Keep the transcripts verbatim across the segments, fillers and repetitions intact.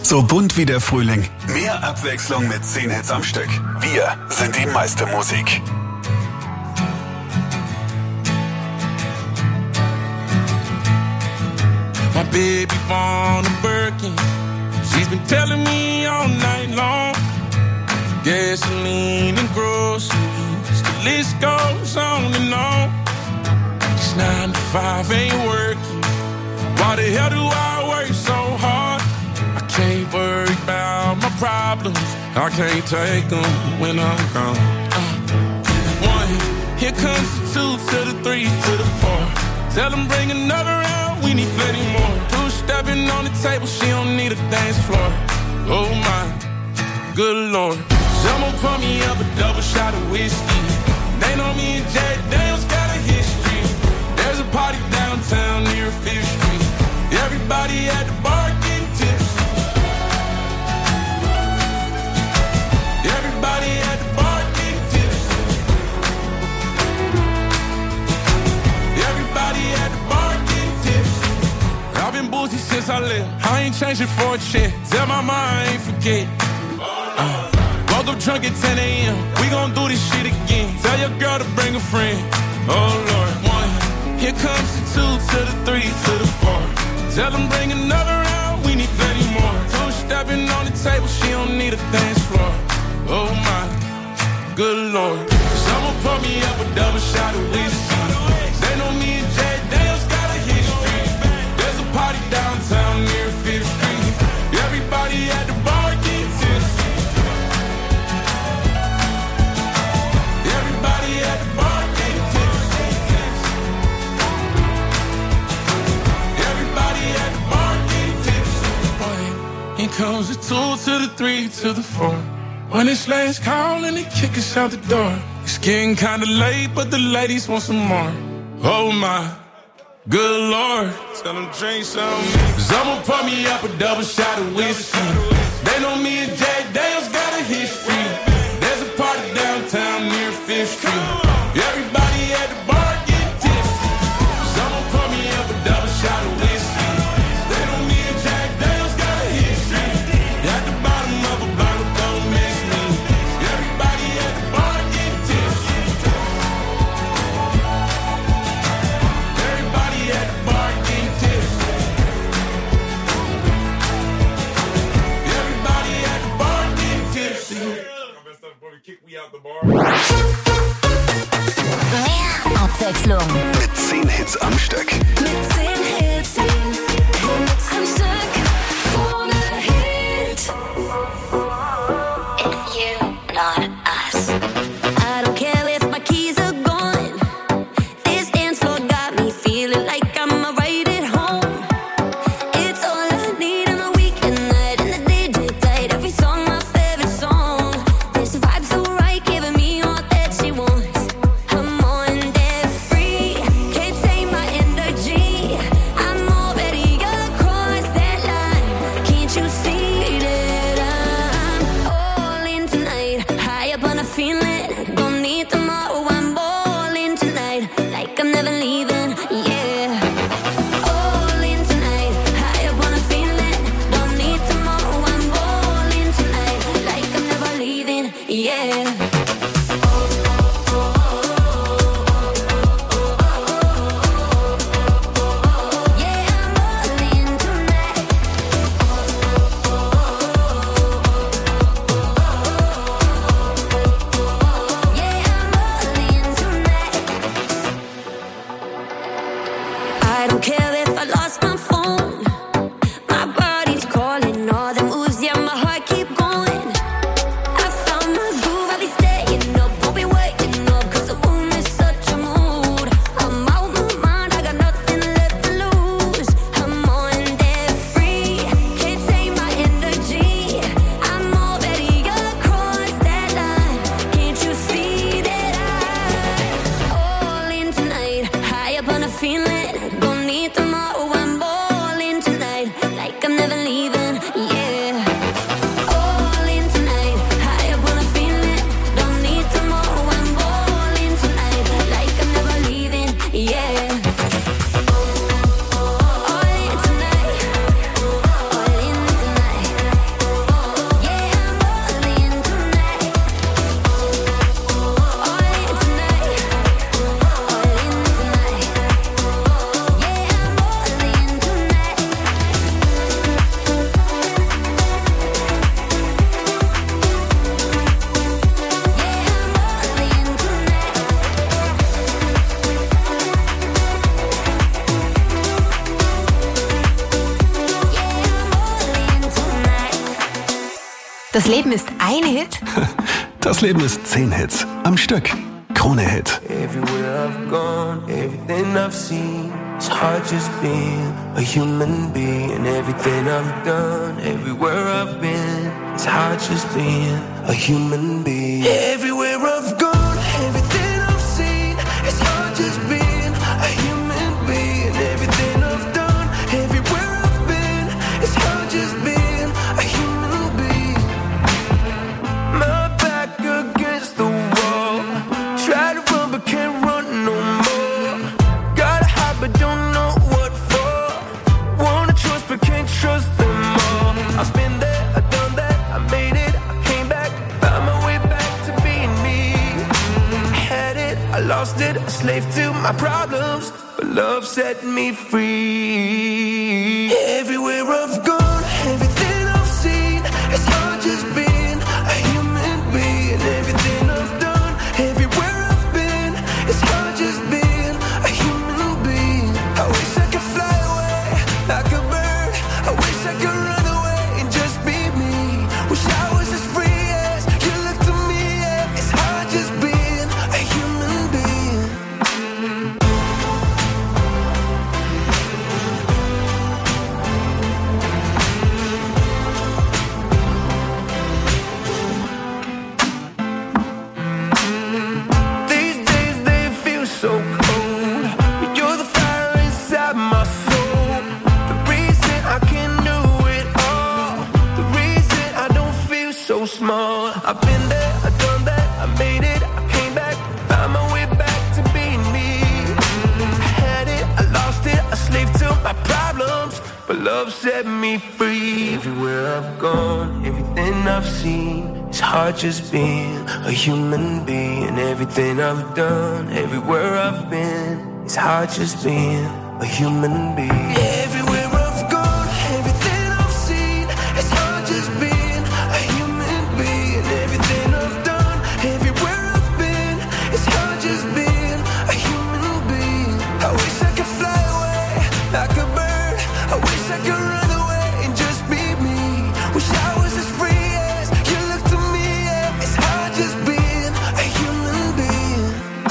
So bunt wie der Frühling. Mehr Abwechslung mit zehn Hits am Stück. Wir sind die meiste Musik. My baby born a Birkin. She's been telling me all night long. Gasoline and groceries, the list goes on and on. It's nine to five, ain't working. Why the hell do I work so hard? I can't worry about my problems. I can't take them when I'm gone. Uh, one, here comes the two to the three to the four. Tell them bring another round, we need plenty more. Two stepping on the table, she don't need a dance floor. Oh my, good Lord. Someone pour me up a double shot of whiskey. They know me and Jack Daniels got a history. There's a party downtown near Fifth Street. Everybody at the bar getting tipsy. Everybody at the bar getting tipsy. Everybody at the bar getting tipsy. I've been boozy since I left. I ain't changing for a check. Tell my mom I ain't forget. Uh. Woke up drunk at ten a.m. We gon' do this shit again. Tell your girl to bring a friend. Oh Lord, one. Here comes the two to the three to the four. Tell them bring another round. We need plenty more. Two stepping on the table. She don't need a dance floor. Oh my, good Lord. Someone pour me up a double shot of whiskey. They know me and Jack Daniels got a history. There's a party downtown near Fifth Street. Everybody at the bar getting tipsy. Here comes the two to the three to the four. When it's last call and they kick us out the door. It's getting kinda late, but the ladies want some more. Oh my, good Lord. Tell them drink some. Someone pour me up a double shot of whiskey. They know me and Jack Daniels got a history. There's a party downtown near Fifth Street. Everybody at the bar getting tipsy. Someone pour me up a double shot of whiskey. They know me and Jack Daniels got a history. At the bottom of a bottle, don't miss me. Everybody at the bar getting tipsy. Everybody at the bar getting tipsy. Everybody at the bar getting tipsy. Kick me out the bar. Mehr Abwechslung. Mit zehn Hits am Stück. Mit zehn Hits, zehn Hits am Stück. Ohne Hit. If you, not us. I don't care if my keys are gone. This dance floor got me feeling like I'm right at home. It's all I need on a weekend night and the D J played every song, my favorite song. This vibe's so right, giving me Das Leben ist ein Hit? Das Leben ist zehn Hits am Stück. Krone-Hit. Everywhere I've gone, everything I've seen, it's hard just being a human being. Everything I've done, everywhere I've been, it's hard just being a human being. Everywhere I've gone, everything I've seen, it's hard just being a human being. Everything I've done, everywhere I've been, it's hard just being a human being. My back against the wall, try to run but can't run no more. Gotta hide but don't know what for. Wanna trust but can't trust them all. I've been there, I've done that, I made it, I came back, found my way back to being me. I had it, I lost it, a slave to my problems, but love set me free. Everywhere I've gone, everything I've seen, it's hard just being a human being. Everything I've done, everywhere I've been, it's hard just being a human being. I wish I could fly away like a bird. I wish I could run away and just be me. Wish I was as free as you look to me. Yeah. It's hard just being a human being. These days they feel so cold, but you're the fire inside my soul. The reason I can do it all, the reason I don't feel so small. I've been there, I've done that, I made it, I came back, found my way back to being me. I had it, I lost it, a slave to my problems, but love set me free. Everywhere I've gone, everything I've seen, it's hard just being a human being. Everything I've done, everywhere I've been, it's hard just being a human being. Everywhere I've gone, everything I've seen, it's hard just being a human being. Everything I've done, everywhere I've been, it's hard just being a human being. I wish I could fly away like a bird. I wish I could run away and just be me. Wish I was as free as you look to me. Yeah. It's hard just being a human being.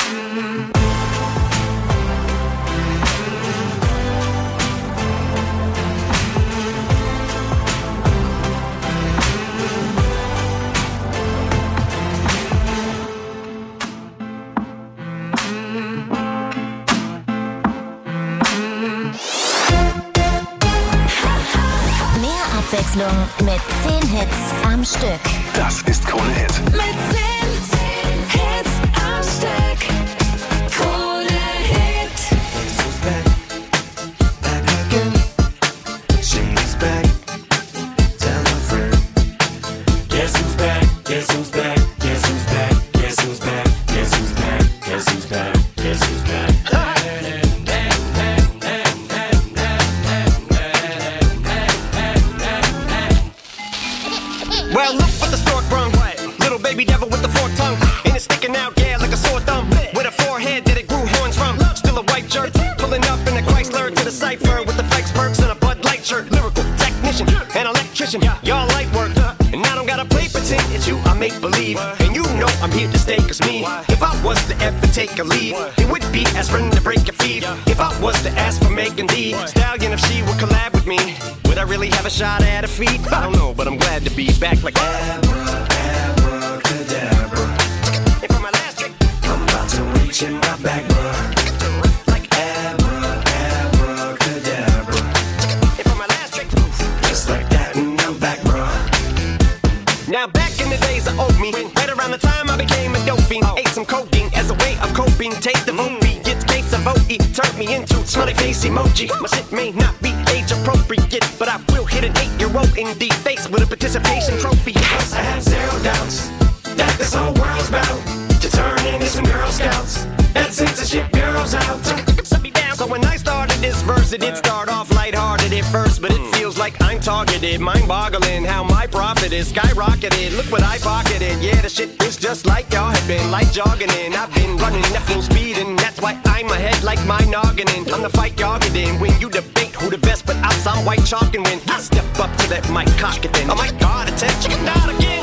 Mehr Abwechslung mit zehn Hits am Stück. Das ist Krone-Hit. Mit zehn Hits am Stück. Krone-Hit. She's back. Tell her friend. Guess who's back? Guess who's back? Guess who's back? Guess who's back? Guess who's back? Guess who's back? Guess who's back? Well, look what the stork brung. Little baby devil with the forked tongue. And it's sticking out, yeah, like a sore thumb. With a forehead that it grew horns from. Still a white shirt. Pulling up in a Chrysler to the cipher with the Fikes perks and a Bud Light shirt. Lyrical technician, an electrician. Y'all light work. And I don't gotta play pretend. It's you I make believe. And you know I'm here to stay, cause me, if I was to ever take a leave, it would be aspirin to break your feet. If I was to ask for Megan Thee Stallion, if she would collab with me, would I really have a shot at her feet? I don't know, but I'm glad to be back like Abra, abracadabra. And for my last trick, I'm about to reach in my back, bruh. Like Abra, abracadabra. And for my last trick, just like that, and I'm back, bruh. Now back in the days of old me, right around the time I became a dope fiend, ate some codeine as a way of coping. Taste of O P, gets case of O E, turned me into smiley face emoji. My shit may not be age appropriate, but I will hit an eight-year-old in the face with a participation trophy. Yes, I have zero doubts that this whole world's about to turn into some Girl Scouts. That censorship girls out. So when I started this verse, it did start off lighthearted at first, but it feels like I'm targeted. Mind-boggling how my profit is skyrocketed. Look what I pocketed. Yeah, the shit is just like y'all have been, like jogging in. I've been running at full speed, and that's why I'm ahead like my noggin. I'm the fight y'all get in. When you debate who the best, but I'm some white chalk, and when I step up to that mic, cock it then. Oh my God, attention, not again.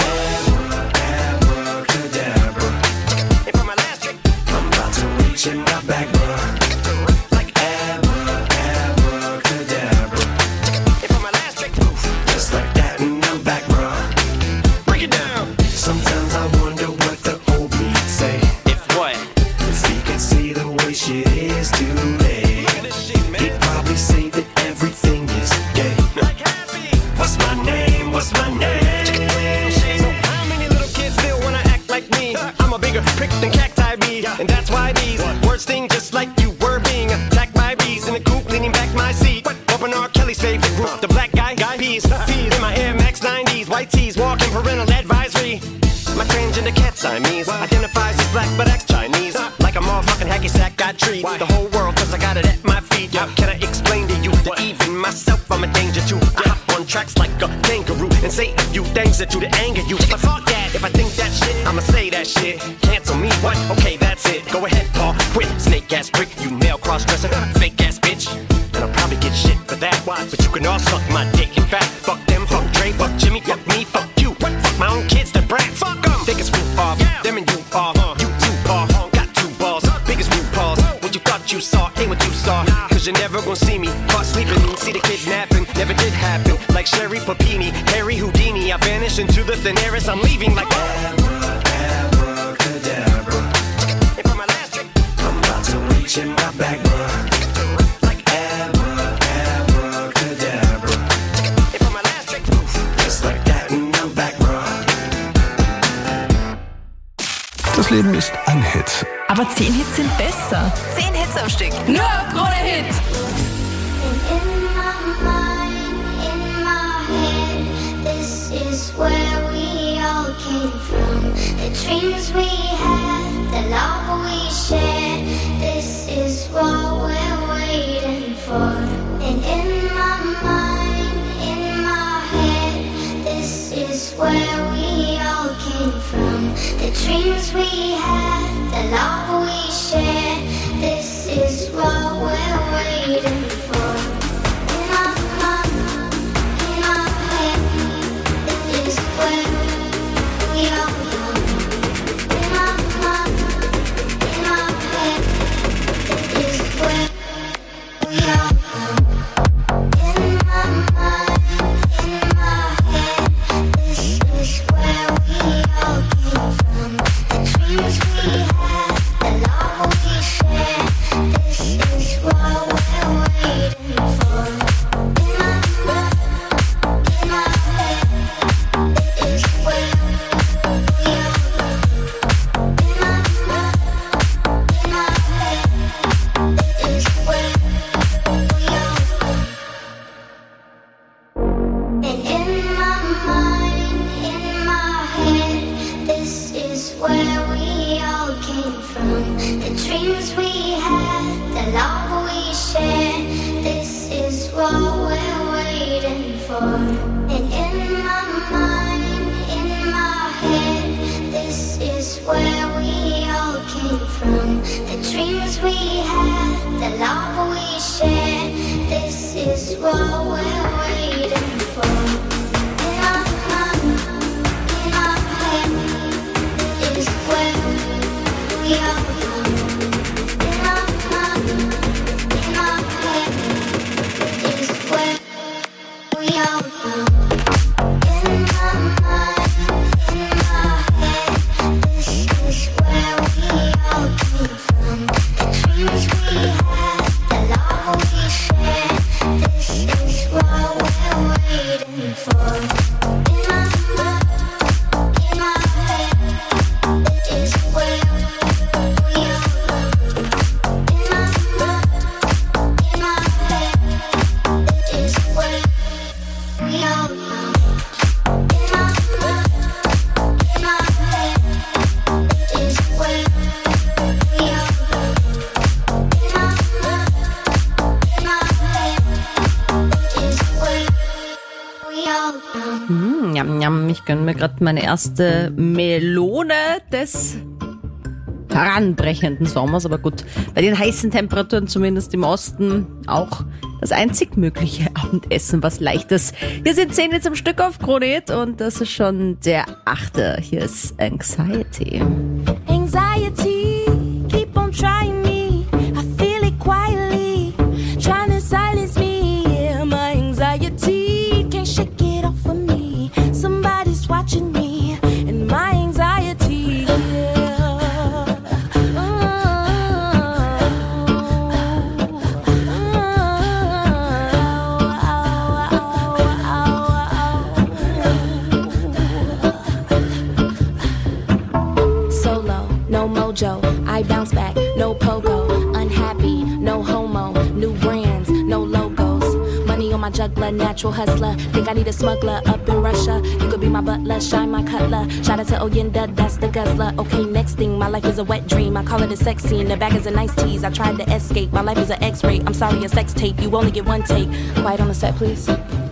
my back, bruh. Like abra, abracadabra. And for my last trick, Just like that, and I'm back, bruh. break it down. Sometimes I wonder what the old me'd say If what? if he could see the way shit is today. Look at this shit, man. He'd probably say that everything is gay. Like happy. What's my name? What's my name? So how many little kids still wanna act like me? I'm a bigger prick than cacti be, and that's why these words sting just like you were being attacked by bees in the coop, leaning back my seat. Open R. Kelly's favorite group, the black guy, guy peas, peas in my Air Max nineties, white tees, walking parental advisory. My transgender cat Siamese identifies as black but acts Chinese, like a motherfucking hacky sack. I treat the whole world 'cause I got it at my feet. How can I explain to you that even myself I'm a danger to? I hop on tracks like a kangaroo and say a few things that do to anger you. But fuck that, if I think that shit, I'ma say that shit. Cancel me, what? Okay, that's it. Go ahead, Paul, quit. Snake ass prick, you male cross-dresser, fake ass bitch. And I'll probably get shit for that. But you can all suck my dick. In fact, fuck them, fuck Dre, fuck Jimmy, fuck me, fuck you. Fuck my own kids, the brats. Fuck them. Think it's roof off, them and you off. You two paw, got two balls, biggest root paws. What you thought you saw ain't what you saw. Cause you're never gonna see me caught sleeping. See the kidnapping, never did happen. Like Sherry Papini, Harry Houdini. I vanish into the thin air as I'm leaving like Abra, abracadabra. And for my last trick, I'm about to reach in my back, bruh. Like abra, abracadabra. and for my last trick, Just like that, and I'm back, bruh. Das Leben ist ein Hit. Aber zehn Hits sind besser. Zehn Hits am Stück. Nur auf Krone Hit. In my mind, in my head, this is where we all came from. The dreams we had, the love we shared, this is what we're waiting for. And in my mind, in my head, this is where we all came from. The dreams we had, the love we shared, this is what we're waiting for. In my mind, in my head, this is where we all come. In my mind, in my head, this is where we all come. In my mind, in my head, this is where we all came from. The dreams we had, the love we shared, this is what we're waiting for. In my mind, in my head, this is where we all come. In my mind, in my head, this is where we all come. And in my mind, in my head, this is where we all came from. The dreams we had, the love we shared, this is what we're waiting for. And in my mind, in my head, this is where we all came from. The dreams we had, the love we shared, this is what we're waiting for. In my mind, in my head, this is where we all come. In my mind, in my head, this is where we all come. In my mind, in my head, this is where we all came from. The dreams we had, the love we shared, this is what we're waiting for. In my mind, in my head, this is where we all come. In my mind, in my head, this is where we all come. In my mind, in my head, this is where we all come. In my mind, in my head, this is where we all come. Mm, njam, njam. Ich gönne mir gerade meine erste Melone des heranbrechenden Sommers. Aber gut, bei den heißen Temperaturen, zumindest im Osten, auch das einzig mögliche Abendessen, was Leichtes. Hier sind zehn jetzt am Stück auf Krone Hit und das ist schon der achte. Hier ist Anxiety. Anxiety, keep on trying me. my juggler, natural hustler. Think I need a smuggler up in Russia. You could be my butler, shine my cutler. Shout out to Oyenda, that's the guzzler. Okay, next thing, my life is a wet dream. I call it a sex scene. The bag is a nice tease. I tried to escape. My life is an X-ray. I'm sorry, a sex tape. You only get one take. Quiet on the set, please.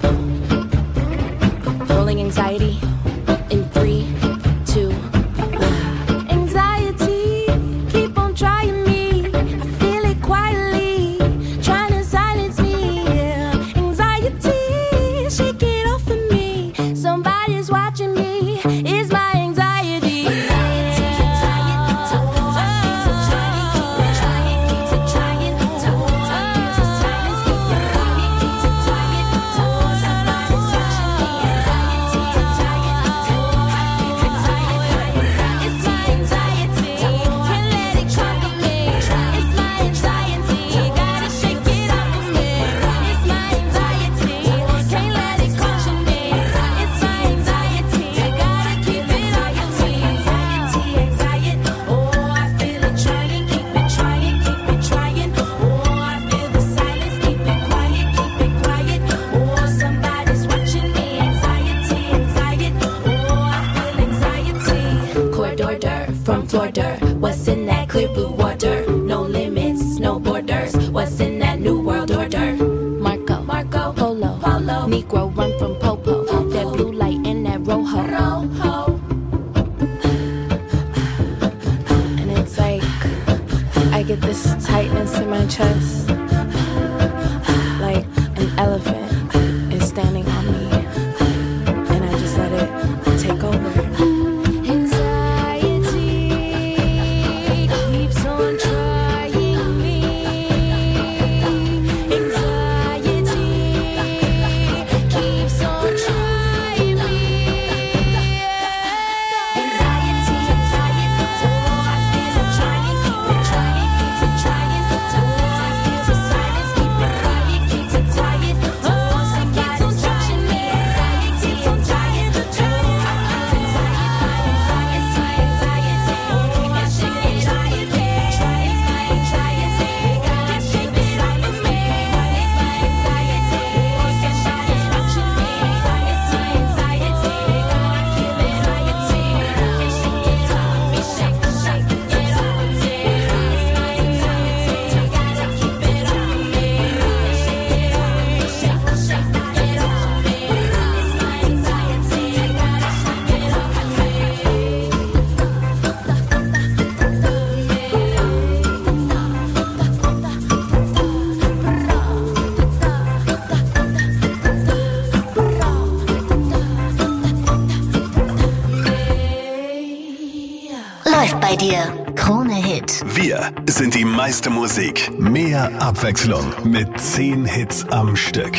Rolling anxiety in three, two, one. Anxiety, keep on trying me. I feel it quietly, trying to silence me. Yeah. Anxiety, shake it off of me. Somebody's watching me. It's my anxiety. Anxiety, keep trying, keep trying, keep trying, keep trying, keep trying, keep trying, keep silence, keep trying, keep trying. Somebody's watching me. Anxiety, anxiety, it's my anxiety. Can't let it conquer me. It's my anxiety. Gotta shake it off of me. It's my anxiety. Can't let it conquer me. It's my anxiety. Gotta keep it on your feet. Anxiety, anxiety. Oh, I feel it trying. Keep it trying. Keep it trying. Oh, I feel the silence. Keep it quiet. Keep it quiet. Oh, somebody's watching me. Anxiety, anxiety. Oh, I feel anxiety. Corridor from Florida. What's in that clear blue water? No limits, no borders. What's in that new world order? Marco, Marco, Polo, Polo. Negro run from Popo. That blue light and that rojo. Rojo. And it's like I get this tightness in my chest, like an elephant is standing on me, and I just let it take over. Anxiety keeps on trying me. Anxiety keeps on trying me. Anxiety, anxiety, oh, I feel it trying, keep it trying, keep it trying. Oh, I feel the silence, keep it quiet, keep it quiet. Oh, somebody's watching me. Anxiety, anxiety, oh, I feel anxiety, anxiety, oh, I shake it, try it, try it, my anxiety. Gotta shake it off of me. It's my anxiety. Oh, somebody's watching me. It's my anxiety. Gotta keep it anxiety. Can't shake it off of me. Shake, shake it off of me. It's my anxiety. Gotta keep it off of me. Can't shake it off of me. Shake, shake it off of me. It's my anxiety. Gotta shake it off of me. Läuft bei dir. Krone Hit. Wir sind die meiste Musik. Mehr Abwechslung mit zehn Hits am Stück.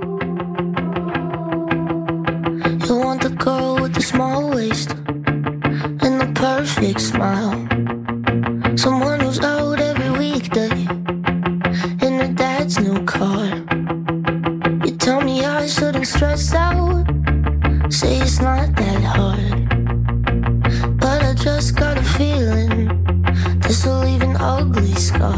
You want the girl with the small waist and the perfect smile. Someone who's out every weekday in her dad's new car. You tell me I shouldn't stress out, say it's not that hard. But I just got a feeling this will leave an ugly scar.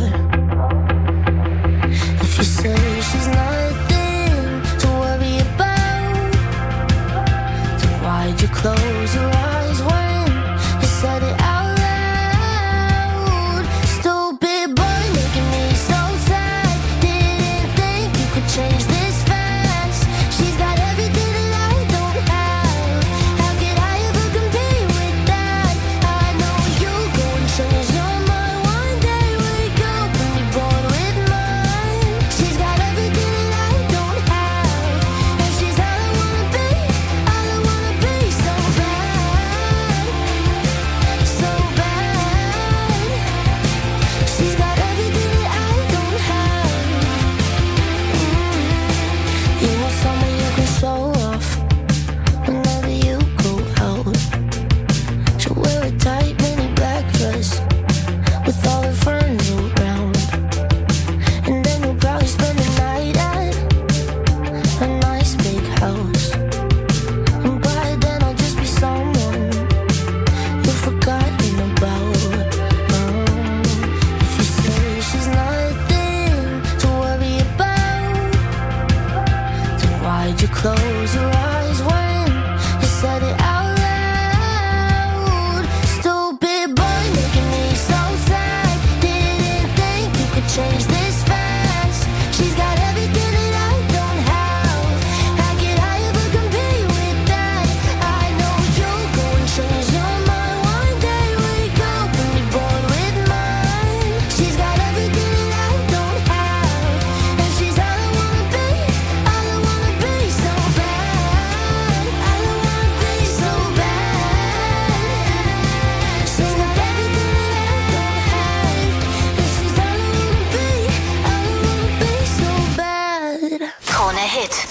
If you say she's nothing to worry about, then why'd you close your eyes when you said it out loud? Stupid boy making me so sad. Didn't think you could change this fast. She's got everything that I don't have. How could I ever compete with that? I know you go and change your mind one day. Wake up and be bored with mine. She's got everything that I don't have, and she's all I wanna be, all I wanna be so bad.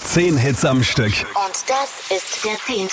Zehn Hits am Stück. Und das ist der zehnte.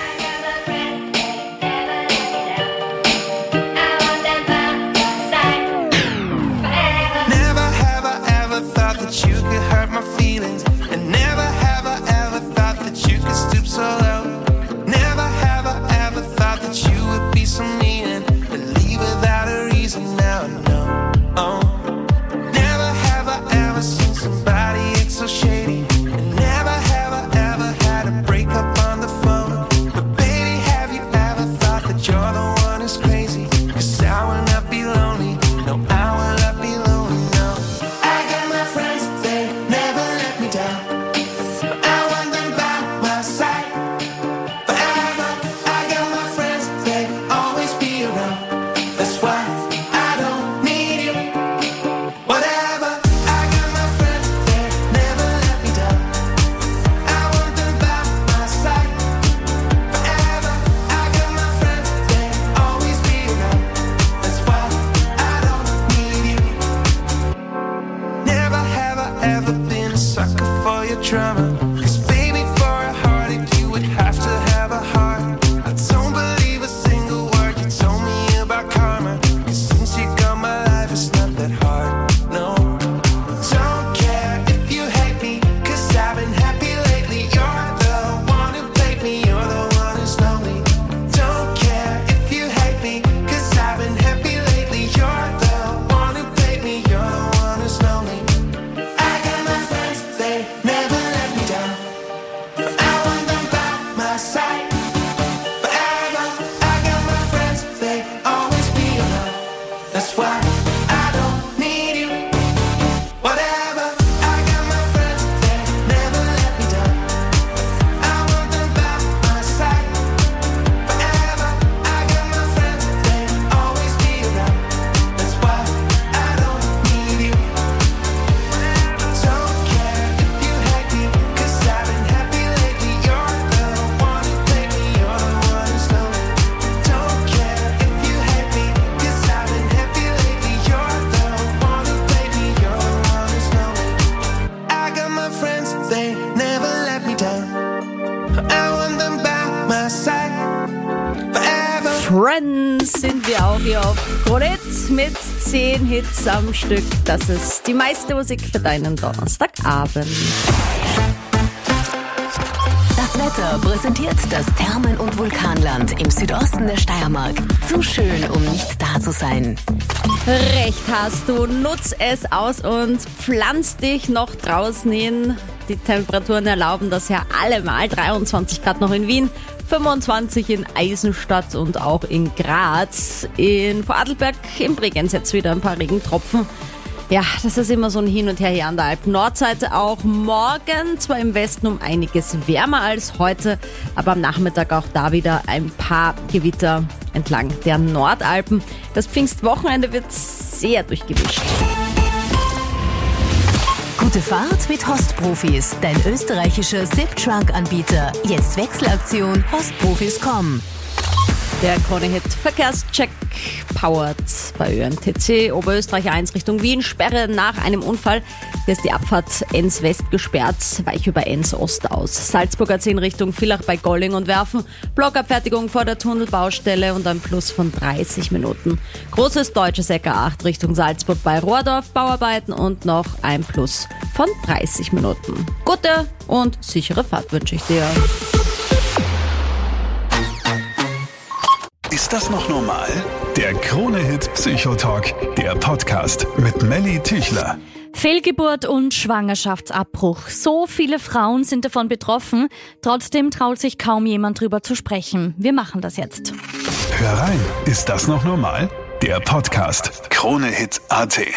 Never have I ever thought that you could hurt my feelings. And never have I ever thought that you could stoop so low. Never have I ever thought that you would be so mean and leave without a reason. Now I know. Oh. Never have I ever seen somebody act so shady. And never have I ever had a breakup on the phone. But baby, have you ever thought that you're the one who's crazy? 'Cause I will not be lonely. No, I will not be lonely, no. I got my friends, they never let me down. I want them by my side forever. I got my friends, they always be around. That's why I don't need you. Whatever. I got my friends, they never let me down. I want them by my side forever. I got my friends, they always be around. That's why I don't need you. Never have I ever been a sucker for your drama. 'Cause baby, for a heartache, you would have to have a heart. I don't believe a single word you told me about karma. 'Cause since you got my life, it's not that hard, no. Don't care if you hate me, 'cause I've been happy lately. You're the one who played me, you're the one who's lonely. Don't care if you hate me, 'cause I've been happy lately. You're the one who played me, you're the one who's lonely. I got my friends, they never let me down. I want them by my side forever. I got my friends, they always be around. That's why I don't need you. Whatever. I got my friends, they never let me down. I want them by my side forever. I got my friends, they always be around. That's why I don't need you. Don't care if you hate me, 'cause I've been happy lately. You're the one who played me, you're the one who's lonely. Don't care if you hate me, 'cause I've been happy lately. You're the one who played me, you're the one who's lonely. I got my friends, they never let me down. I want them by my side forever. Friends sind wir auch hier auf Krone mit zehn Hits am Stück. Das ist die meiste Musik für deinen Donnerstagabend. Das Wetter präsentiert das Thermen- und Vulkanland im Südosten der Steiermark. Zu schön, um nicht da zu sein. Recht hast du, nutz es aus und pflanz dich noch draußen hin. Die Temperaturen erlauben das ja allemal. dreiundzwanzig Grad noch in Wien, fünfundzwanzig in Eisenstadt und auch in Graz. In Vorarlberg, im Bregenz jetzt wieder ein paar Regentropfen. Ja, das ist immer so ein Hin und Her hier an der Alpen-Nordseite. Auch morgen zwar im Westen um einiges wärmer als heute, aber am Nachmittag auch da wieder ein paar Gewitter entlang der Nordalpen. Das Pfingstwochenende wird sehr durchgemischt. Gute Fahrt mit Host-Profis, dein österreichischer Zip-Trunk-Anbieter. Jetzt Wechselaktion hostprofis punkt com. Der Krone-Hit Verkehrscheck powered bei Ö N T C. Oberösterreich eins Richtung Wien. Sperre nach einem Unfall. Hier ist die Abfahrt Enns West gesperrt, weich über Enns Ost aus. Salzburger zehn Richtung Villach bei Golling und Werfen. Blockabfertigung vor der Tunnelbaustelle und ein Plus von dreißig Minuten. Großes deutsches Ecker acht Richtung Salzburg bei Rohrdorf. Bauarbeiten und noch ein Plus von dreißig Minuten. Gute und sichere Fahrt wünsche ich dir. Ist das noch normal? Der Krone-Hit Psychotalk, der Podcast mit Melly Tüchler. Fehlgeburt und Schwangerschaftsabbruch. So viele Frauen sind davon betroffen. Trotzdem traut sich kaum jemand drüber zu sprechen. Wir machen das jetzt. Hör rein, ist das noch normal? Der Podcast Krone-Hit Punkt A T.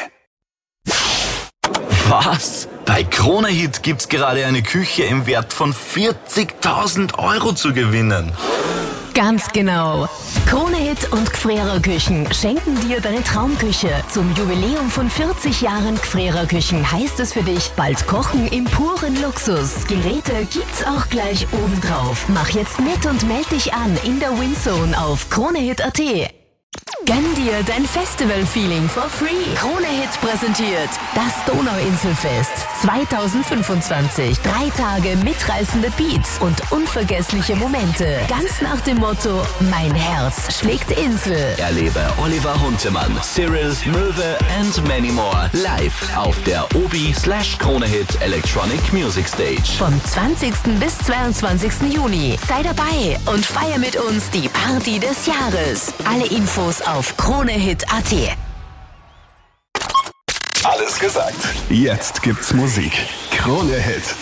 Was? Bei Krone-Hit gibt's gerade eine Küche im Wert von vierzigtausend Euro zu gewinnen. Ganz genau. Krone-Hit und Gfrierer Küchen schenken dir deine Traumküche. Zum Jubiläum von vierzig Jahren Gfrierer Küchen heißt es für dich, bald kochen im puren Luxus. Geräte gibt's auch gleich obendrauf. Mach jetzt mit und meld dich an in der Winzone auf Krone-Hit Punkt A T. Gönn dir dein Festival-Feeling for free. Krone Hit präsentiert das Donauinselfest zweitausendfünfundzwanzig. Drei Tage mitreißende Beats und unvergessliche Momente. Ganz nach dem Motto, mein Herz schlägt Insel. Erlebe Oliver Huntemann, Cyril, Möwe and many more live auf der Obi slash Krone Hit Electronic Music Stage. Vom zwanzigsten bis zweiundzwanzigsten Juni. Sei dabei und feier mit uns die Party des Jahres. Alle Infos auf kronehit punkt at. Alles gesagt. Jetzt gibt's Musik. Krone Hit.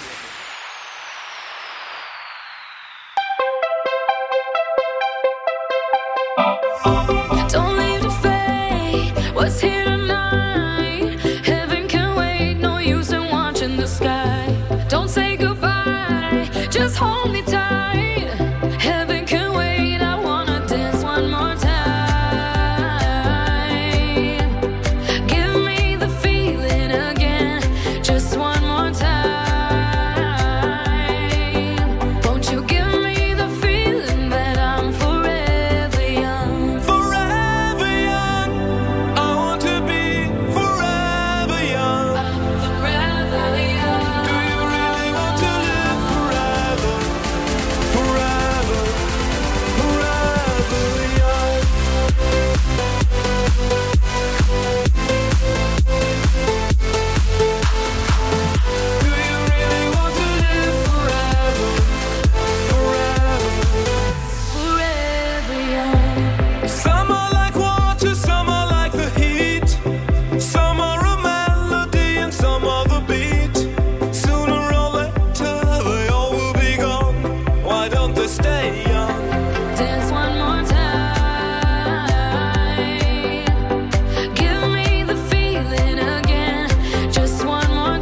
Don't leave the fate. What's here tonight? Heaven can wait. No use in watching the sky. Don't say goodbye. Just hold me tight. Heaven can wait. I wanna dance one more time. Give me the feeling again. Just one more time. Won't you give me the feeling that I'm forever young? Forever young. I want to be forever young. I'm forever young. Do you really want to live forever? Forever, forever young. Do you really want to live forever? Forever. Forever young. Some are like water, some are like the heat. Some are a melody and some are the beat. Sooner or later they all will be gone. Why don't they stay young? Dance one more time. Give me the feeling again. Just one more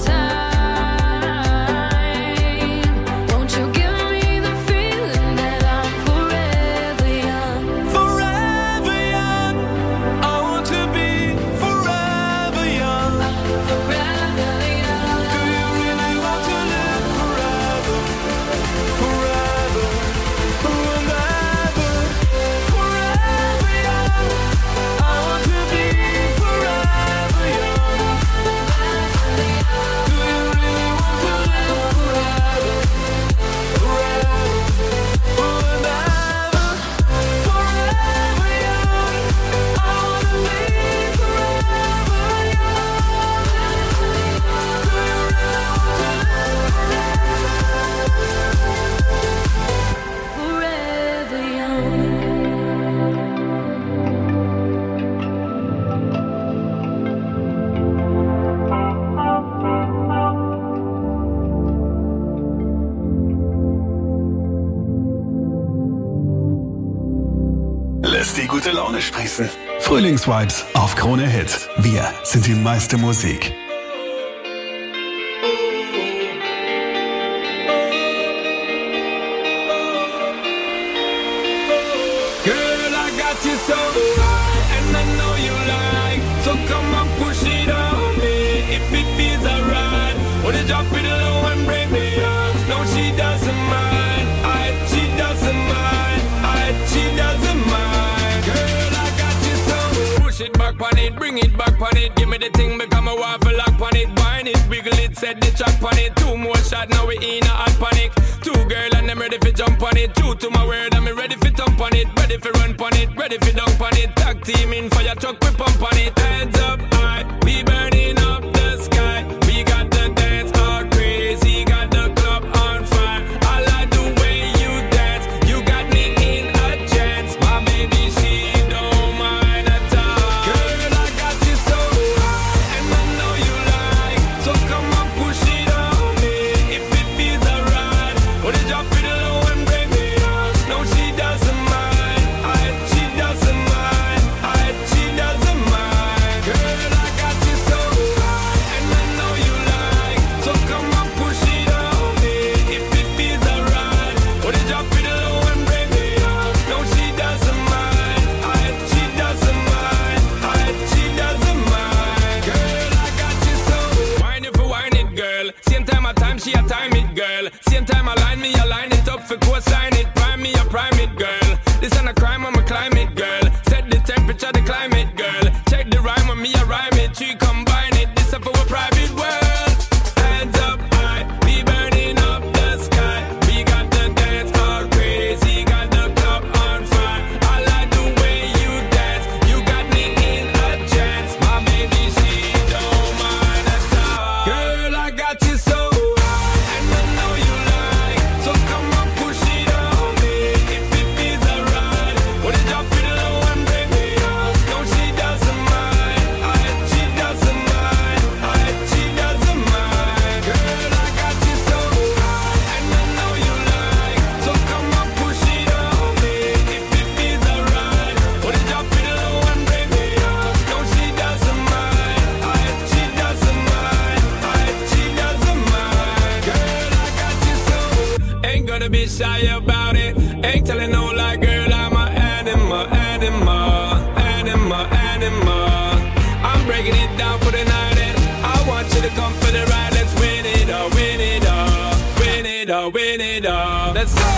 time. Won't you give me the feeling that I'm forever young? Forever young. I want to be forever young. Forever young. Do you really want to live forever? Forever, forever, forever young. I want to be forever young. Do you really want to live forever? Forever, forever, forever young. I want to be forever young. Do you really want to live Forever young. Lässt die gute Laune sprießen. Frühlingsvibes auf Krone Hit. Wir sind die meiste Musik. Girl, I got you so high, and I know you like. So come on, push it on me. If it feels alright, wanna drop it low and bring me up. No, she doesn't mind. I, she doesn't mind. I, she doesn't mind. Girl, I got you so. Push it back on it, bring it back on it. Give me the thing, become a waffle lock on it. Wine it, wiggle it, set the track on it. Two more shots, now we in a hot panic. Two girl and I'm ready for jump on it. True to my word, I'm ready for thump on it. Ready for run on it, ready for dunk on it. Tag team in fire truck, we pump on it. Hands up high, we burning up the sky. We got the dance all crazy, got the club on fire. I like the way you dance, you got me in a trance. My baby, she don't mind at all. Girl, I got you so high, and I know you like. So come on, push it on me. If it feels alright, wanna drop it low and bring me up. No, she doesn't mind. I, she doesn't mind. I, she doesn't mind. Girl, I got you so high, and I know you like. So come on, push it on me. If it feels alright, wanna drop it low and bring me up. No, she doesn't mind. I, she doesn't mind. I, she doesn't mind. Girl, I got you so. Wine it for wine it, girl. Same time a time, she a time it, girl. Same time I line me, I line it up for co-sign it. Prime me, I prime it, girl. This ain't a crime, I'm a climate, girl. Set the temperature. shy about it. Ain't telling no lie, girl, I'm a animal, animal, animal, animal. I'm breaking it down for the night and I want you to come for the ride. Let's win it all, win it all, win it all, win it all. Let's go.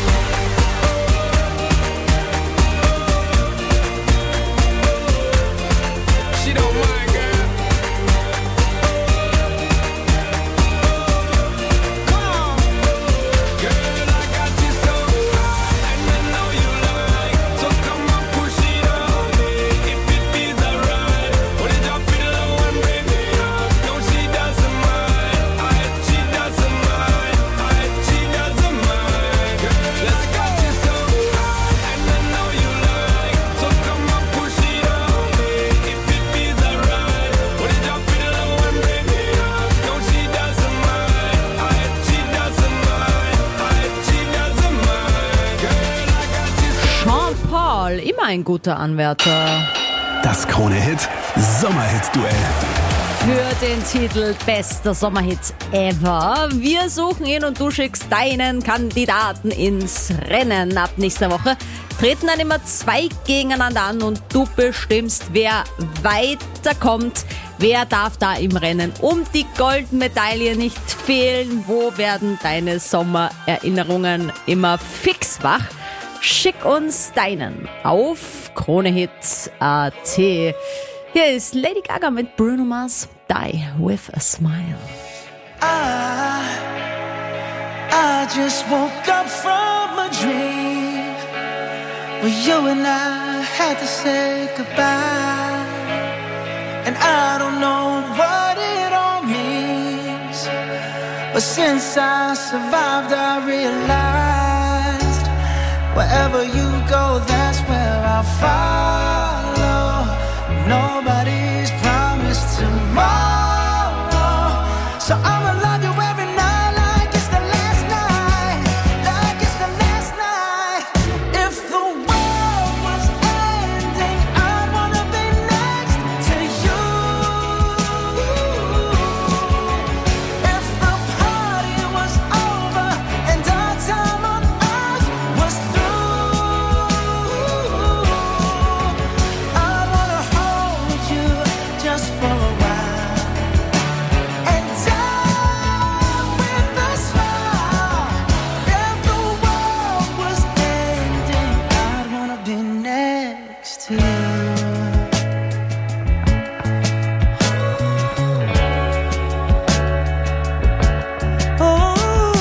She don't mind, girl. Come on. Girl, I got you so high, and I know you like. So come on, push it on me. If it feels alright, put it up in low and bring me up. No, she doesn't mind. I, she doesn't mind. I, she doesn't mind. Girl, let's go. You so high, and I know you like. So come on, push it on me. If it feels alright, put it up in low and bring me up. No, she doesn't mind. I, she doesn't mind. I, she doesn't mind. Girl, I got you so. Sean Paul, immer ein guter Anwärter. Das Krone-Hit Sommerhit-Duell. Für den Titel Bester Sommerhit ever. Wir suchen ihn und du schickst deinen Kandidaten ins Rennen. Ab nächster Woche treten dann immer zwei gegeneinander an und du bestimmst, wer weiterkommt. Wer darf da im Rennen um die Goldmedaille nicht fehlen? Wo werden deine Sommererinnerungen immer fix wach? Schick uns deinen auf Kronehit Punkt at. Hier ist Lady Gaga mit Bruno Mars, Die With A Smile. I, I just woke up from a dream where you and I had to say goodbye. And I don't know what it all means, but since I survived I realized wherever you go, that's where I'll follow. Nobody's promised tomorrow, so I'ma love you every night like it's the last night, like it's the last night. If the world was ending, I'd wanna be next to you. If the party was over and our time on earth was through, I'd wanna hold you just for a while and die with a smile. If the world was ending, I'd wanna be next to you. Oh,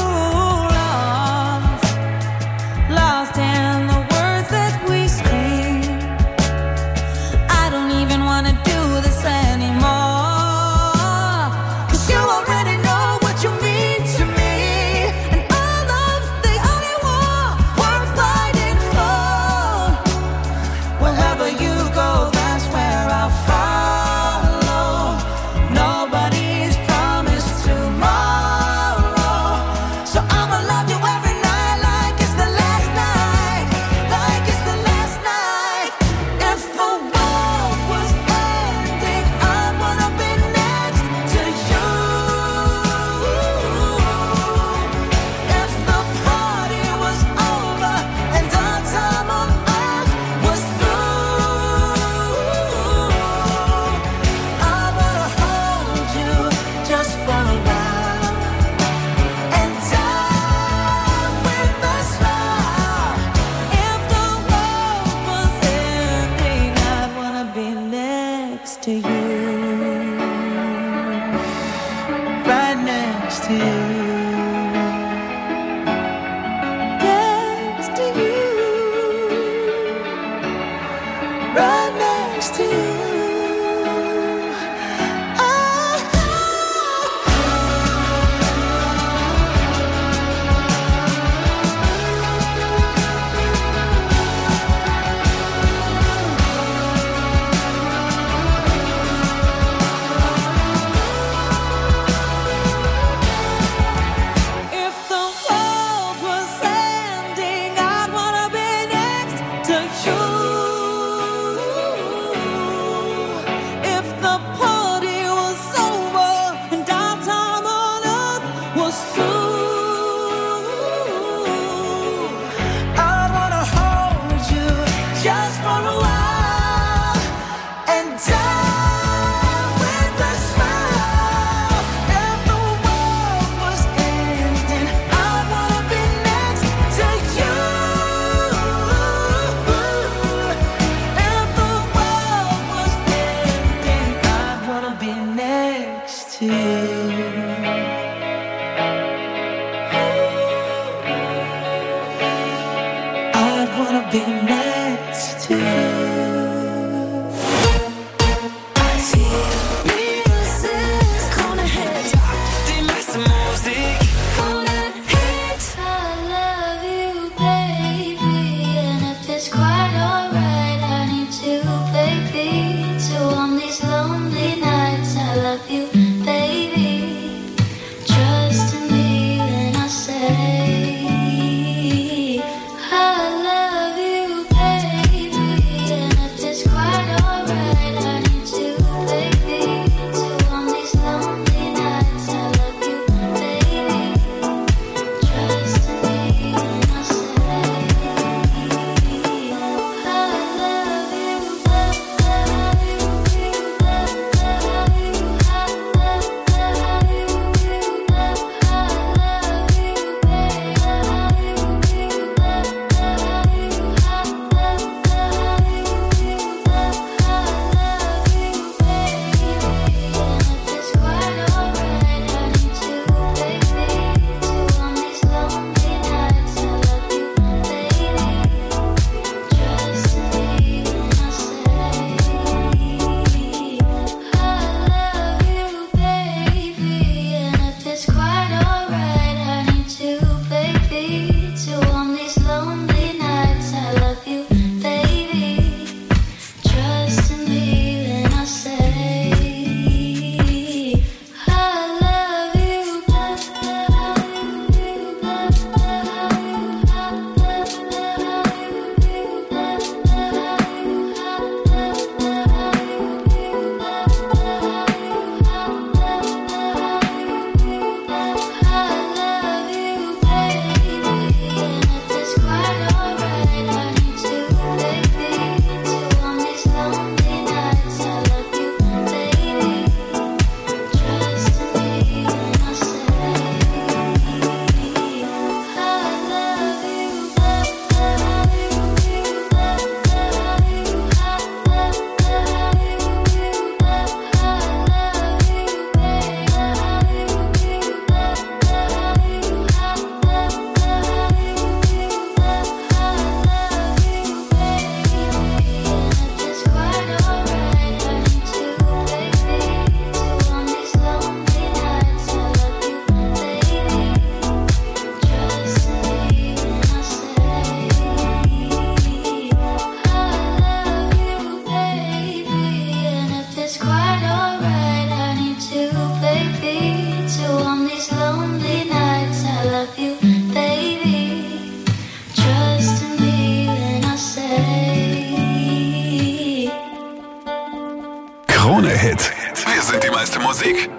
lost, lost in the words that we scream. I don't even wanna do this anymore, 'cause you already know what you mean to me, and our love's the only war worth fighting for. Wherever you go, that's where I'll follow. Nobody's promised tomorrow, so I'ma love you every night like it's the last night, like it's the last night. If the world was ending, I'd wanna be next to you. If the party was over and our time on earth was through, I'd wanna hold you just for a while and die with a smile. If the world was ending, I'd wanna be next to you, right next to you, next to you, right next to you. If the world was ending, I'd wanna be next to you. wanna be next to you. Krone-Hit. Wir sind die meiste Musik.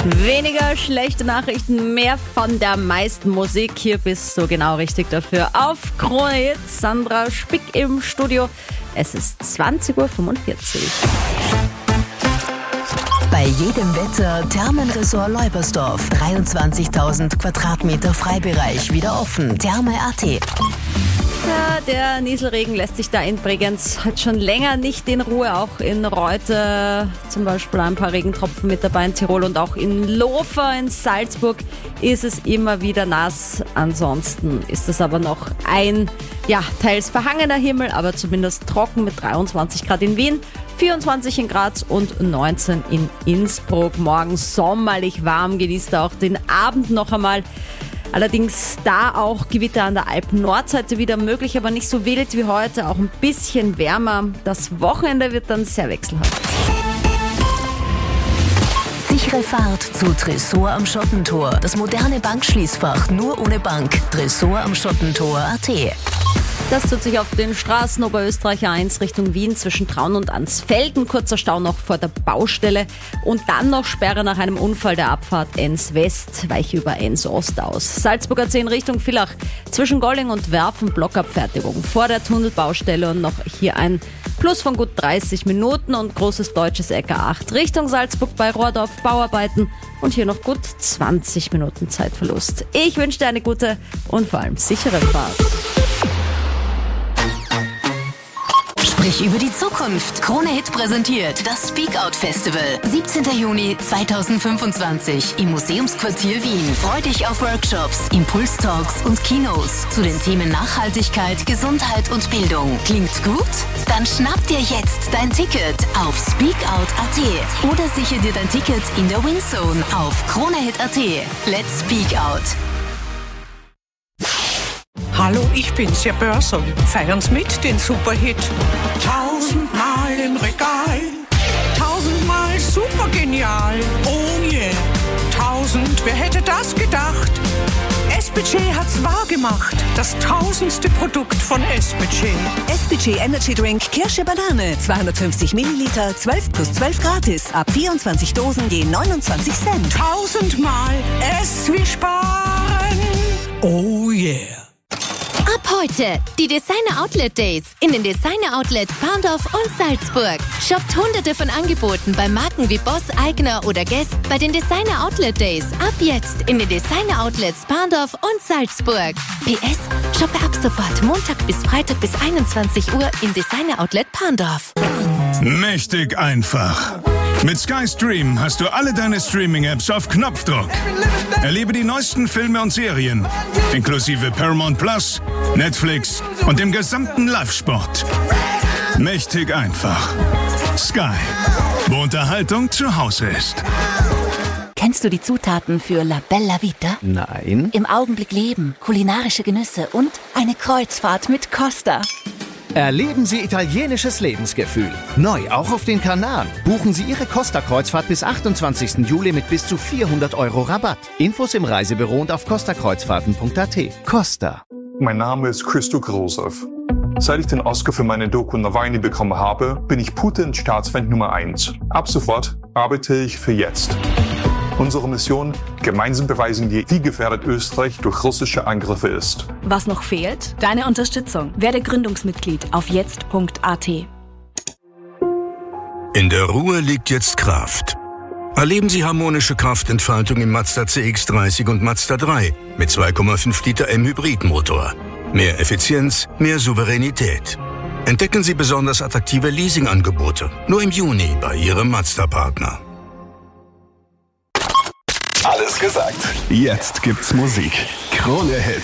Weniger schlechte Nachrichten, mehr von der meisten Musik. Hier bist du genau richtig dafür. Auf Krone Hit, Sandra Spick im Studio. Es ist zwanzig Uhr fünfundvierzig. Bei jedem Wetter Thermenresort Leubersdorf. dreiundzwanzigtausend Quadratmeter Freibereich wieder offen. Therme Punkt at. Ja, der Nieselregen lässt sich da in Bregenz halt schon länger nicht in Ruhe. Auch in Reute zum Beispiel ein paar Regentropfen mit dabei in Tirol und auch in Lofer in Salzburg ist es immer wieder nass. Ansonsten ist es aber noch ein, ja, teils verhangener Himmel, aber zumindest trocken mit dreiundzwanzig Grad in Wien, vierundzwanzig in Graz und neunzehn in Innsbruck. Morgen sommerlich warm, genießt auch den Abend noch einmal. Allerdings da auch Gewitter an der Alpen-Nordseite wieder möglich, aber nicht so wild wie heute, auch ein bisschen wärmer. Das Wochenende wird dann sehr wechselhaft. Sichere Fahrt zu Tresor am Schottentor. Das moderne Bankschließfach nur ohne Bank. Tresor am Schottentor Punkt at. Das tut sich auf den Straßen Oberösterreich eins Richtung Wien zwischen Traun und Ansfelden. Kurzer Stau noch vor der Baustelle und dann noch Sperre nach einem Unfall der Abfahrt Enns West, weiche über Enns Ost aus. Salzburger zehn Richtung Villach zwischen Golling und Werfen Blockabfertigung vor der Tunnelbaustelle und noch hier ein Plus von gut dreißig Minuten und großes deutsches Eck A acht Richtung Salzburg bei Rohrdorf Bauarbeiten und hier noch gut zwanzig Minuten Zeitverlust. Ich wünsche dir eine gute und vor allem sichere Fahrt. Sprich über die Zukunft. Krone Hit präsentiert das Speak Out Festival. siebzehnten Juni zweitausendfünfundzwanzig im Museumsquartier Wien. Freu dich auf Workshops, Impulstalks und Kinos zu den Themen Nachhaltigkeit, Gesundheit und Bildung. Klingt gut? Dann schnapp dir jetzt dein Ticket auf speakout Punkt at oder sichere dir dein Ticket in der Wingzone auf kronehit Punkt at. Let's Speak Out. Hallo, ich bin's, Ihr Börser. Feiern's mit, den Superhit. Tausendmal im Regal, tausendmal supergenial. Oh yeah, tausend, wer hätte das gedacht? S B J hat's wahrgemacht, das tausendste Produkt von S B J. S B J Energy Drink Kirsche Banane, zweihundertfünfzig Milliliter, zwölf plus zwölf gratis, ab vierundzwanzig Dosen je neunundzwanzig Cent. Tausendmal S wie sparen. Oh yeah. Ab heute die Designer Outlet Days in den Designer Outlets Parndorf und Salzburg. Shoppt hunderte von Angeboten bei Marken wie Boss, Eigner oder Guess bei den Designer Outlet Days. Ab jetzt in den Designer Outlets Parndorf und Salzburg. P S. Shoppe ab sofort Montag bis Freitag bis einundzwanzig Uhr im Designer Outlet Parndorf. Mächtig einfach. Mit Sky Stream hast du alle deine Streaming-Apps auf Knopfdruck. Erlebe die neuesten Filme und Serien, inklusive Paramount Plus, Netflix und dem gesamten Live-Sport. Mächtig einfach. Sky, wo Unterhaltung zu Hause ist. Kennst du die Zutaten für La Bella Vita? Nein. Im Augenblick leben, kulinarische Genüsse und eine Kreuzfahrt mit Costa. Erleben Sie italienisches Lebensgefühl. Neu auch auf den Kanaren. Buchen Sie Ihre Costa-Kreuzfahrt bis achtundzwanzigsten Juli mit bis zu vierhundert Euro Rabatt. Infos im Reisebüro und auf costa kreuzfahrten punkt at. Costa. Mein Name ist Christo Grosow. Seit ich den Oscar für meine Doku Nawalny bekommen habe, bin ich Putins Staatsfeind Nummer eins. Ab sofort arbeite ich für Jetzt. Unsere Mission: gemeinsam beweisen wir, wie gefährdet Österreich durch russische Angriffe ist. Was noch fehlt? Deine Unterstützung. Werde Gründungsmitglied auf jetzt punkt at. In der Ruhe liegt jetzt Kraft. Erleben Sie harmonische Kraftentfaltung im Mazda C X dreißig und Mazda drei mit zwei Komma fünf Liter M Hybridmotor. Mehr Effizienz, mehr Souveränität. Entdecken Sie besonders attraktive Leasingangebote. Nur im Juni bei Ihrem Mazda-Partner. Alles gesagt. Jetzt gibt's Musik. Krone Hit.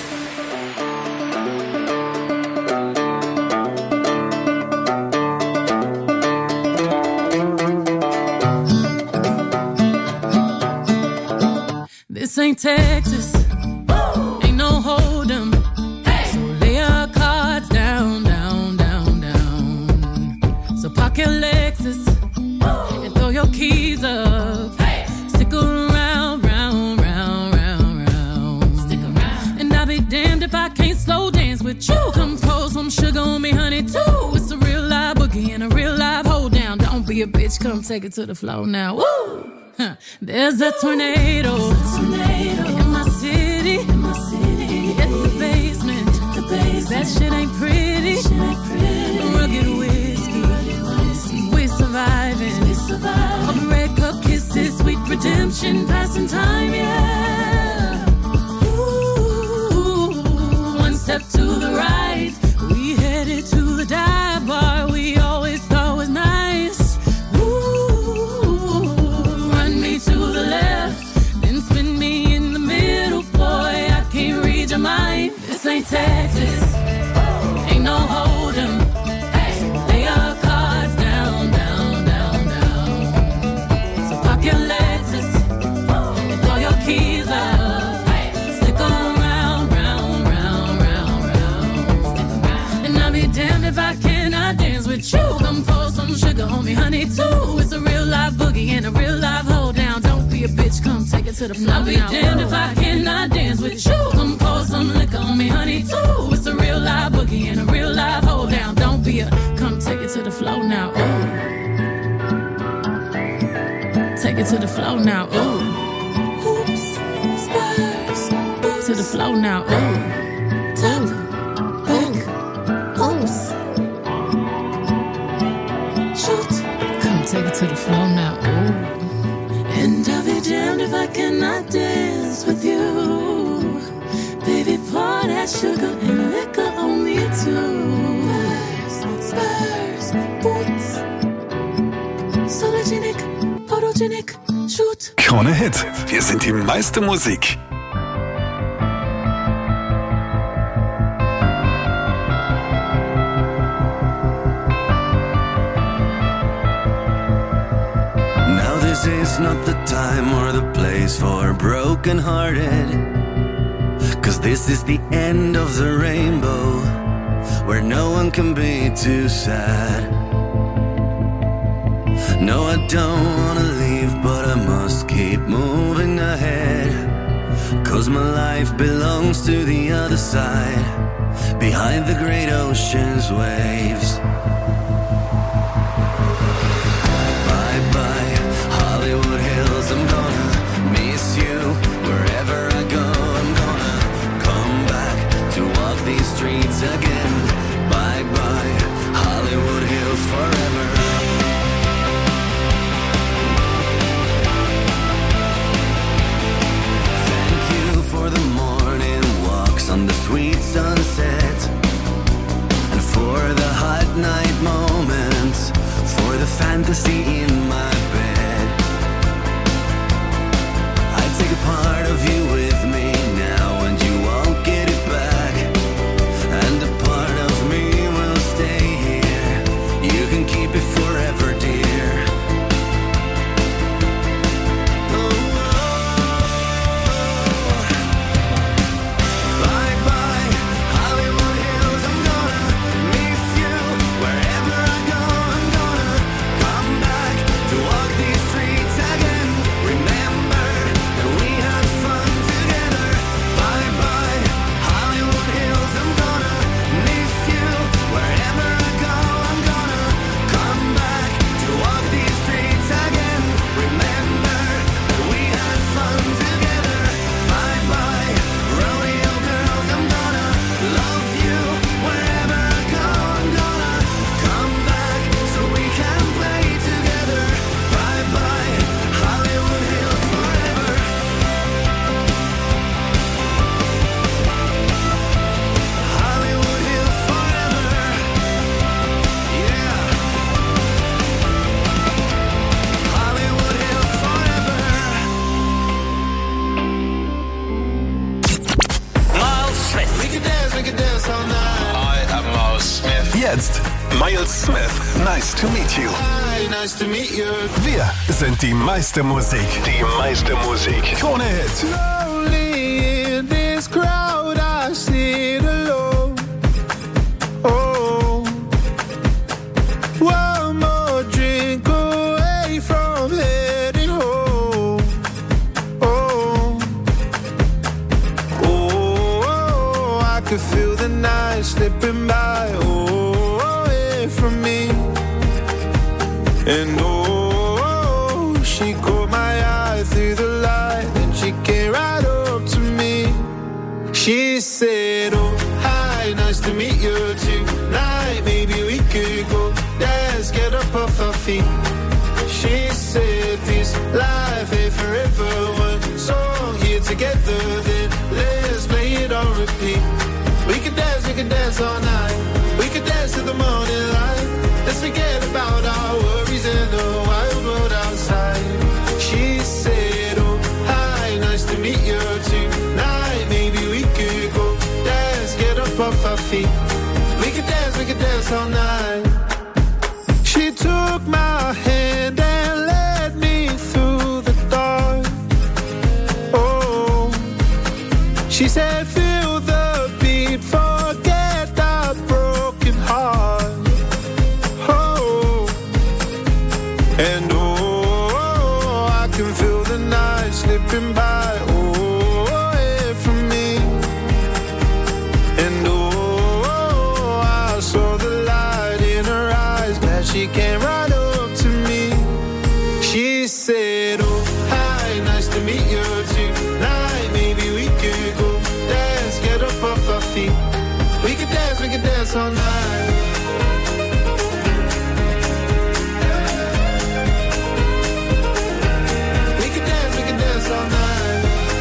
This ain't Texas. Ain't no hold'em. So lay your cards down, down, down, down. So park your Lexus and throw your keys up. Stick around, round, round, round, round. Stick around. And I'll be damned if I can't slow dance with you. Come pour some sugar on me, honey, too. It's a real live boogie and a real live hold down. Don't be a bitch, come take it to the floor now. Woo! Huh. There's a tornado, in my city, in my city. Hit the basement, the basement. That shit ain't pretty. Shit ain't pretty. Rugged whiskey, we're surviving. We survive. All the red cup kisses, sweet redemption, passing time, yeah. Ooh, one step to the right, we headed to the dive bar we always thought was nice. Ooh, run me to the left, then spin me in the middle, boy, I can't read your mind. This ain't Texas, ain't no hold'em. Lay our cards down, down, down, down. So park your Lexus, throw your keys up, stick around, round, round, round, round. And I'll be damned if I cannot dance with you. Come pour some sugar on me, honey, too. It's a real life boogie and a real life hold down. Don't be a bitch, come take it to the floor. I'll be damned if I cannot dance with you. Come pour some liquor on me, honey, too. It's a real life boogie and a real life hold down. Don't be a, come take it to the floor now, ooh. Take it to the floor now, ooh. Hoops, spurs, to the floor now, ooh. Top, back, oops. Shoot, come take it to the floor now, ooh. And I'll be damned if I cannot dance with you. Baby, pour that sugar and liquor on me too. Spurs, boots, sologenic, photogenic, shoot. Krone Hit. Wir sind die meiste Musik. Now this is not the time or the place for broken-hearted. Cause this is the end of the rainbow, where no one can be too sad. No, I don't wanna leave, but I must keep moving ahead. Cause my life belongs to the other side, behind the great ocean's waves. Bye-bye, Hollywood Hills, I'm gonna miss you. Wherever I go, I'm gonna come back to walk these streets again. Bye-bye, Hollywood Hills forever. For the morning walks on the sweet sunset, and for the hot night moments, for the fantasy in my bed. I take a part of you with me now, and you won't get it back. And a part of me will stay here. You can keep it forever, dear. Jetzt Miles Smith, Nice to Meet You. Hi, nice to meet you. Wir sind die meiste Musik. Die meiste Musik. Krone Hit. Slowly in this crowd I sit alone. Oh, one more drink away from heading home. Oh, oh, oh, I could feel the night slipping by. Oh, from me, and oh, she caught my eye forever. One song here together, then let's play it on repeat. We could dance, we could dance all night. We could dance to the morning light. Let's forget about our worries and the wild world outside. She said, oh, hi, nice to meet you tonight. Maybe we could go dance, get up off our feet. We could dance, we could dance all night. She took my hand and led me through the dark. Oh, she said, feel the beat, forget the broken heart. Oh, and oh, I can feel the night slipping by. Oh, away from me. And oh, I saw the light in her eyes. Glad she came right up to me. She said, oh, hi, nice to meet you tonight. Maybe we could go dance, get up off our feet. We could dance, we could dance all night. We could dance, we could dance all night.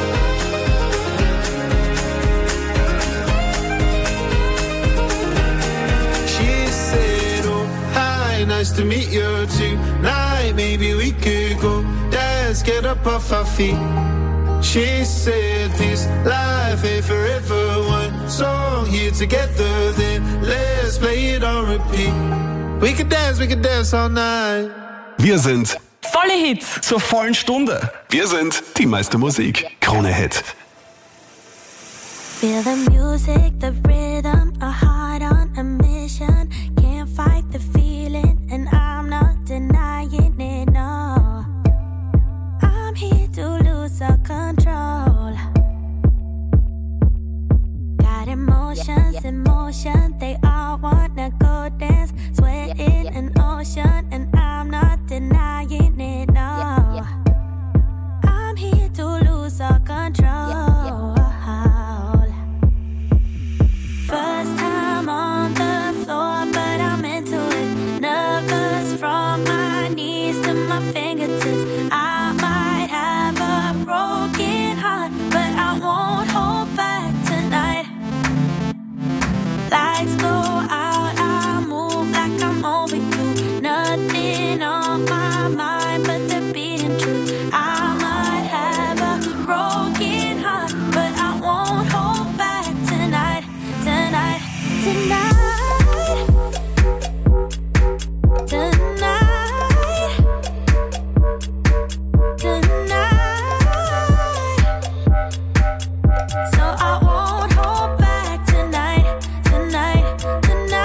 She said, oh, hi, nice to meet you tonight. Maybe we could go dance, get up off our feet. She said this life ain't forever. One song here together, then let's play it on repeat. We could dance, we could dance all night. Wir sind volle Hits zur vollen Stunde. Wir sind die meiste Musik. Krone Hit. Feel the music, the rhythm, a heart on a mission. Can't fight the feeling, and I'm not denying it, no. I'm here to lose all control. Got emotions in motion, they all wanna go dance. Sweat in an ocean, and I'm not denying it, no. I'm here to lose all control. First time on the floor, but I'm into it. Nervous from my knees to my fingertips. I might have a broken heart, but I won't hold back tonight. Lights go out, I move like I'm over you. Nothing on my mind but the beating truth. I might have a broken heart, but I won't hold back tonight. Tonight, tonight, tonight, tonight. So I won't hold back tonight, tonight, tonight.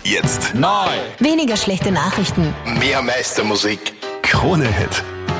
Jetzt. Neu. Weniger schlechte Nachrichten. Mehr Meistermusik. Krone Hit.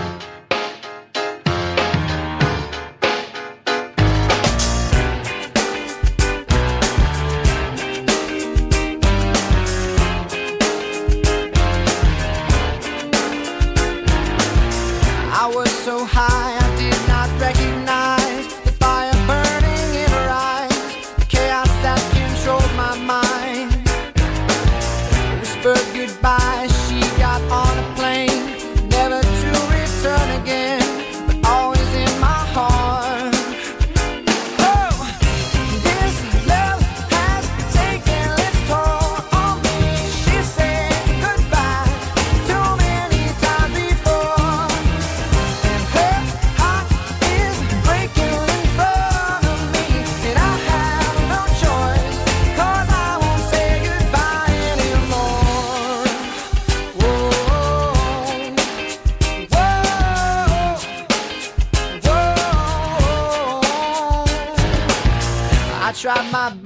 I was so high, I did not recognize the fire burning in her eyes, the chaos that controlled my mind. Whispered goodbye, she got on a plane, never to return again, but always in my heart. Oh, this love has taken its toll on me. She said goodbye too many times before. Her heart is breaking in front of me, and I have no choice, 'cause I won't say goodbye anymore. Whoa, whoa, whoa. I tried my